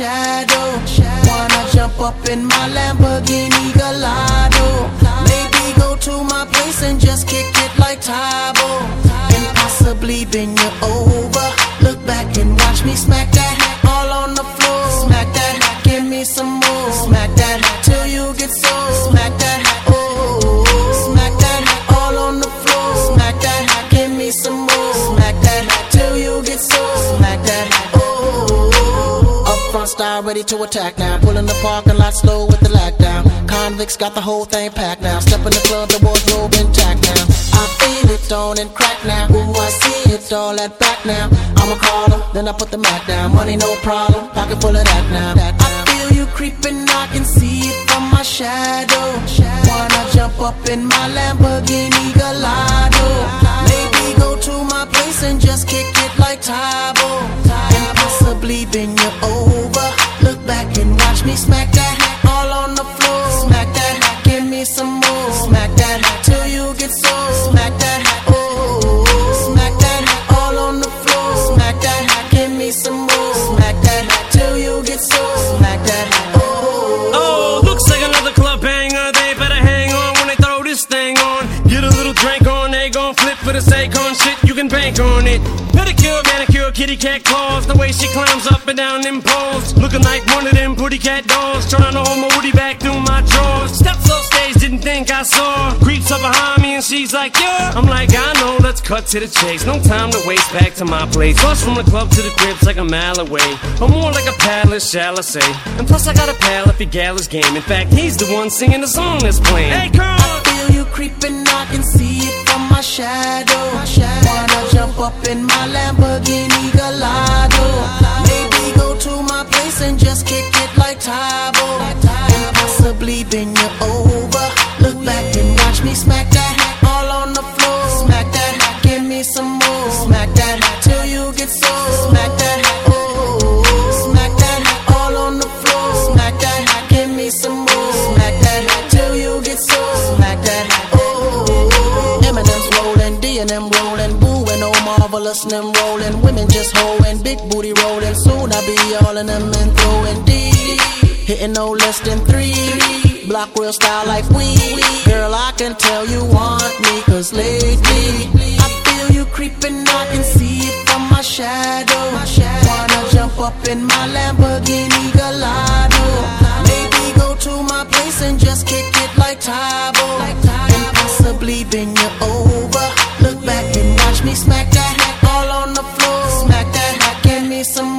shadow. Wanna jump up in my Lamborghini Gallardo. Maybe go to my place and just kick it like Tybo. And possibly bend you over. Look back and watch me smack that all on the floor. Smack that, give me some more. Smack that till you get so. Smack that, oh. Smack that all on the floor. Smack that, give me some more. Smack that till you get so. Smack that, oh. Up front style ready to attack now. Pulling the parking lot slow with the lag down. Convicts got the whole thing packed now. Step in the club, the wardrobe intact now. I feel it on and crack now. Ooh, I see it all at back now. I'ma call them, then I put the Mac down. Money no problem, pocket full of that now. I feel you creeping, I can see it from my shadow. Wanna jump up in my Lamborghini Gallardo. Maybe go to my place and just kick it like Tybo. And possibly bend you over. Look back and watch me smack that all on the floor. Smack that, give me some more. Smack that till you get so. Smack that, oh. Smack that all on the floor. Smack that, give me some more. Smack that till you get so. Smack that, oh. Oh, looks like another club banger. They better hang on when they throw this thing on. Get a little drink on, they gon' flip for the Akon shit. You can bank on it. Pedicure, manicure, kitty cat claws. The way she climbs up and down them poles, looking like one of them pretty cat dolls. Trying to hold my woody back through my drawers. Steps off stage, didn't think I saw. Creeps up behind me and she's like, yeah. I'm like, I know, let's cut to the chase. No time to waste, back to my place. Bus from the club to the crib's like a mile away, or more like a palace, shall I say. And plus I got a pal if he gal his game. In fact, he's the one singing the song that's playing. Hey, girl! I feel you creeping, I can see it from my shadow. Wanna jump up in my Lamborghini Gallardo. Maybe go to my place and just kick it like Tybo. And possibly bend you over. Look back and watch me smack that all on the floor. Smack that, give me some more. Smack that till you get so. Smack that, oh. Smack that all on the floor. Smack that, give me some more. Smack that till you get so. Smack that, oh. Eminem's rolling, D and M rolling, Boo and oh marvelous and them rolling. Women just hoeing, big booty rolling. Soon I be all in them and throwing D. Hitting no less than 3. Block real style like we. Girl, I can tell you want me, cause lately I feel you creeping, I can see it from my shadow. Wanna jump up in my Lamborghini Gallardo. Maybe go to my place and just kick it like Tybo. And possibly bend you over. Look back and watch me smack that all on the floor. Smack that, give me some